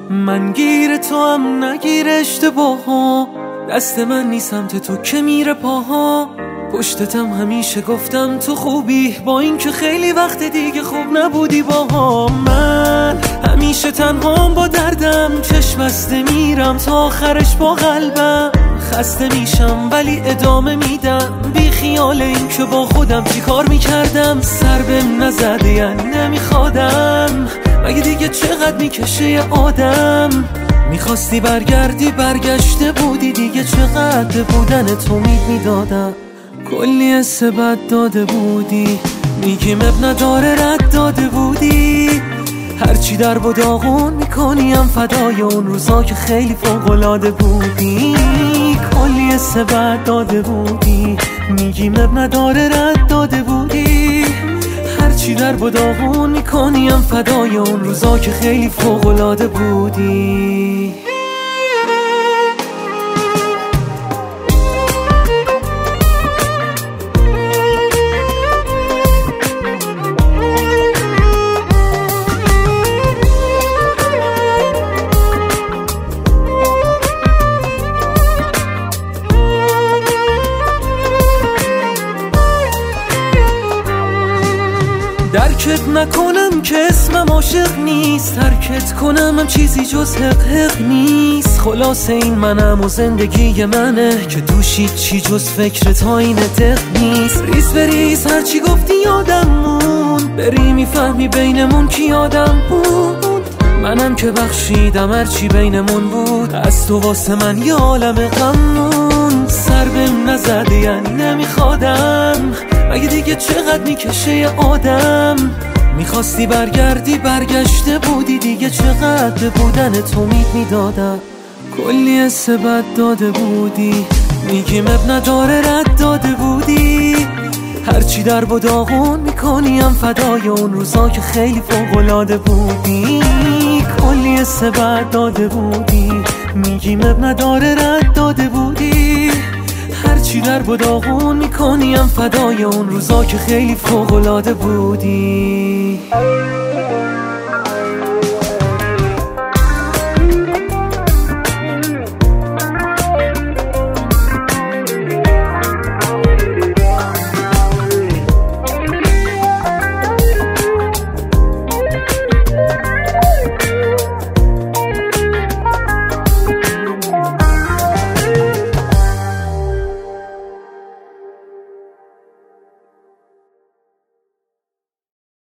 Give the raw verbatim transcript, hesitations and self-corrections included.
من گیر تو هم نگیر اشتباها، دست من نیست سمت تو که میره پاها. پشتتم همیشه گفتم تو خوبی، با این که خیلی وقت دیگه خوب نبودی باها. من همیشه تنهام با دردم، چشم بسته میرم تا آخرش با قلبم. خسته میشم ولی ادامه میدم، بی خیال این که با خودم چی کار میکردم. سر بهم نزده یعنی نمیخوادم، مگه دیگه چقدر میکشه یه آدم. میخواستی برگردی برگشته بودی دیگه، چقدر بودن تو امید میدادم. کلی حس بد داده بودی، میگیم اب نداره رد داده بودی. هرچی در و داغون میکنیم فدای اون روزا که خیلی فوق‌العاده بودی. کلی حس بد داده بودی، میگیم اب نداره رد داده بودی. هرچی در و داغون میکنیم فدای اون روزا که خیلی فوق‌العاده بودی. درکت نکنم که اسمم عاشق نیست، ترکت کنم هم چیزی جز حق حق نیست. خلاصه این منم و زندگی منه که دوشید چی جز فکر تا این دق نیست. ریز بریز هرچی گفتی یادم مون، بری میفهمی بینمون کی آدم بود. منم که بخشیدم هرچی بینمون بود، از تو واسه من یه عالم غمون. سر بهم نزده یعنی نمیخوادم، مگه دیگه چقدر میکشه یه آدم. میخواستی برگردی برگشته بودی دیگه، چقدر بودن تو امید میدادم. کلی حس بد داده بودی، میگیم اب نداره رد داده بودی. هرچی در و داغون میکنیم فدای اون روزا که خیلی فوق‌العاده بودی. کلی حس بد داده بودی، میگیم اب نداره رد داده بودی. هرچی در و داغون میکنیم فدای اون روزا که خیلی فوق‌العاده بودی.